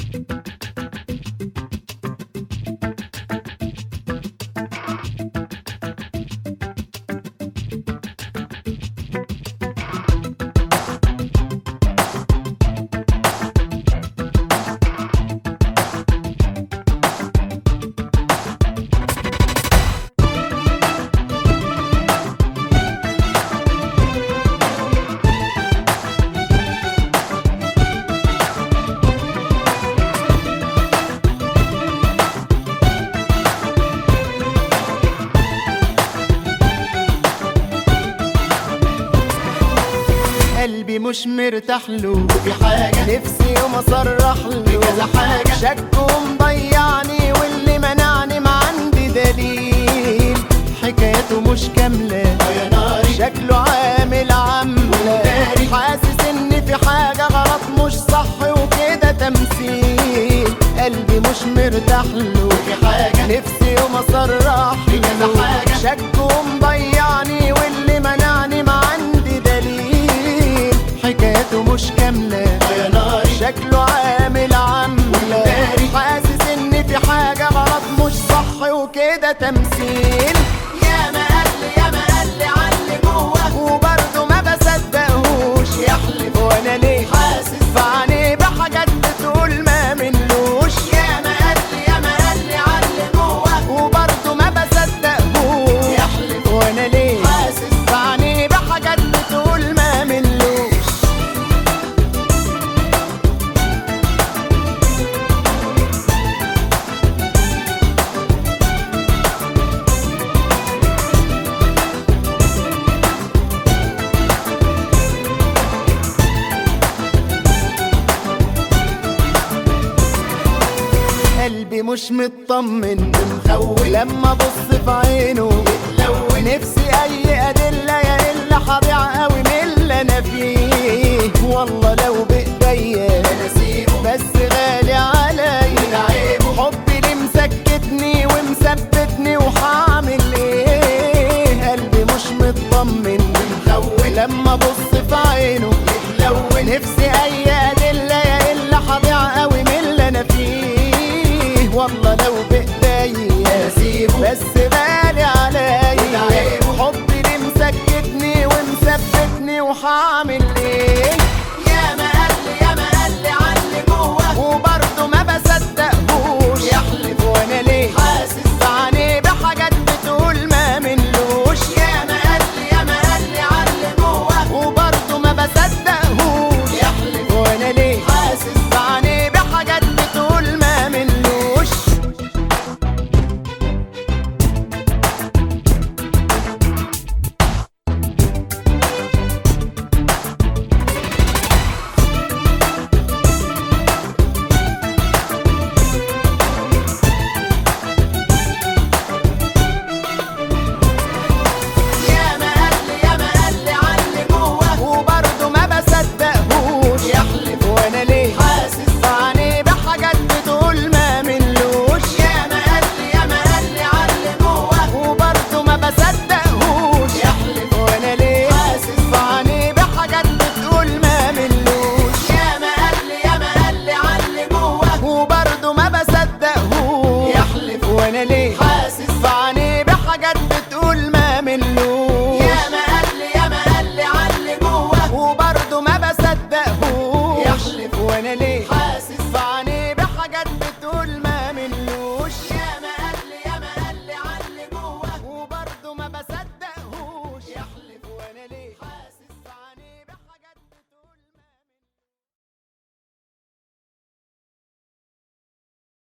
قلبي مش مرتاح له، في حاجة نفسي يوم اصرح له بكذا حاجة، شك ومضيعني واللي منعني ما عندي دليل، حكايته مش كاملة يا ناري، شكله عامل عاملة، حاسس ان في حاجة غلط مش صح وكده تمثيل. قلبي مش مرتاح له، في حاجة نفسي يوم اصرح بكذا حاجة، شك ومضيعني واللي منعني ما عندي دليل، حكايته مش كاملة يا ناري، شكله عامل عاملة، حاسس ان في حاجة غلط مش صح وكده تمثيل. يا ما قال لي علي جوه وبرضه ما بصدقهوش، يحلف وانا ليه حاسس في عينيه بحاجات بتقول ما منلوش. يا ما قال لي علي جوه وبرضه ما بصدقهوش، يحلف وانا ليه حاسس في عينيه بحاجات بتقول ما منلوش. قلبي مش مطمن مخوف لما ابص في عينه يتلون، نفسي اي ادله يا الا هضيع قوي من اللي انا فيه، والله لو بايديا انا اسيبه بس غالي عليا حبي اللي مسكتني ومثبتني وهعمل ايه. قلبي مش مطمن مخوف لما ابص